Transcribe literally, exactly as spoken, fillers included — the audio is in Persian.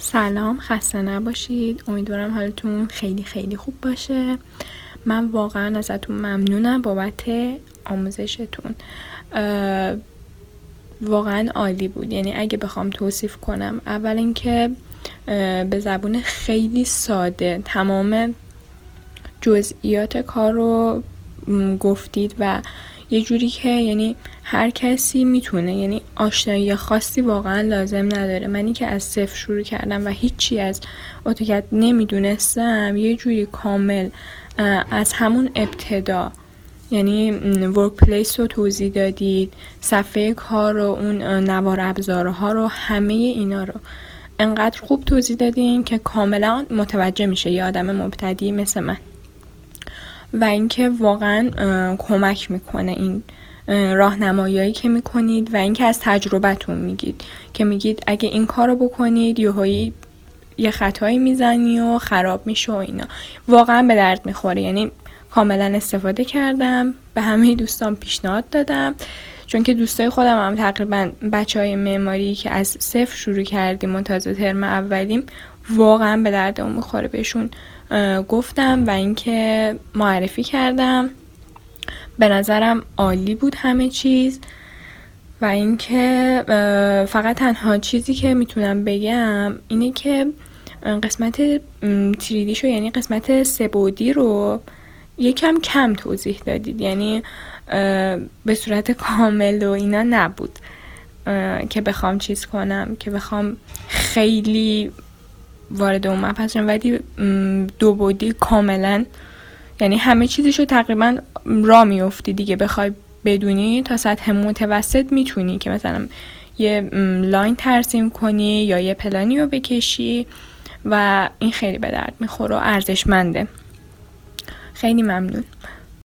سلام، خسته نباشید. امیدوارم حالتون خیلی خیلی خوب باشه. من واقعا ازتون ممنونم بابت آموزشتون. واقعا عالی بود. یعنی اگه بخوام توصیف کنم، اول اینکه به زبون خیلی ساده تمام جزئیات کار رو گفتید و یه جوری که یعنی هر کسی میتونه، یعنی آشنایی خاصی واقعا لازم نداره. منی که از صفر شروع کردم و هیچی از اتوکد نمیدونستم، یه جوری کامل از همون ابتدا، یعنی ورک پلیس رو توضیح دادید، صفحه کار رو، اون نوار ابزارها رو، همه اینا رو انقدر خوب توضیح دادین که کاملا متوجه میشه یه آدم مبتدی مثل من. و اینکه واقعا کمک میکنه این راهنماییایی که میکنید و اینکه از تجربتون میگید که میگید اگه این کارو بکنید یهویی یه خطایی میزنی و خراب میشه و اینا. واقعا به درد میخوره. یعنی کاملا استفاده کردم، به همه دوستان پیشنهاد دادم، چون که دوستای خودم هم تقریبا بچهای معماری که از صفر شروع کردیم و تازه ترم اولیم، واقعا به درد اون میخوره. بهشون گفتم و اینکه معرفی کردم. به نظرم عالی بود همه چیز. و اینکه فقط تنها چیزی که میتونم بگم اینه که قسمت تری شو، یعنی قسمت سه‌بعدی رو یکم کم توضیح دادید. یعنی به صورت کامل و اینا نبود که بخوام چیز کنم، که بخوام خیلی وارد اون مبحث شدم، ولی دو بعدی کاملا، یعنی همه چیزشو تقریبا را میافتی دیگه. بخوای بدونی تا سطح متوسط میتونی که مثلا یه لاین ترسیم کنی یا یه پلانی رو بکشی و این خیلی به درد میخوره و ارزشمنده. خیلی ممنون.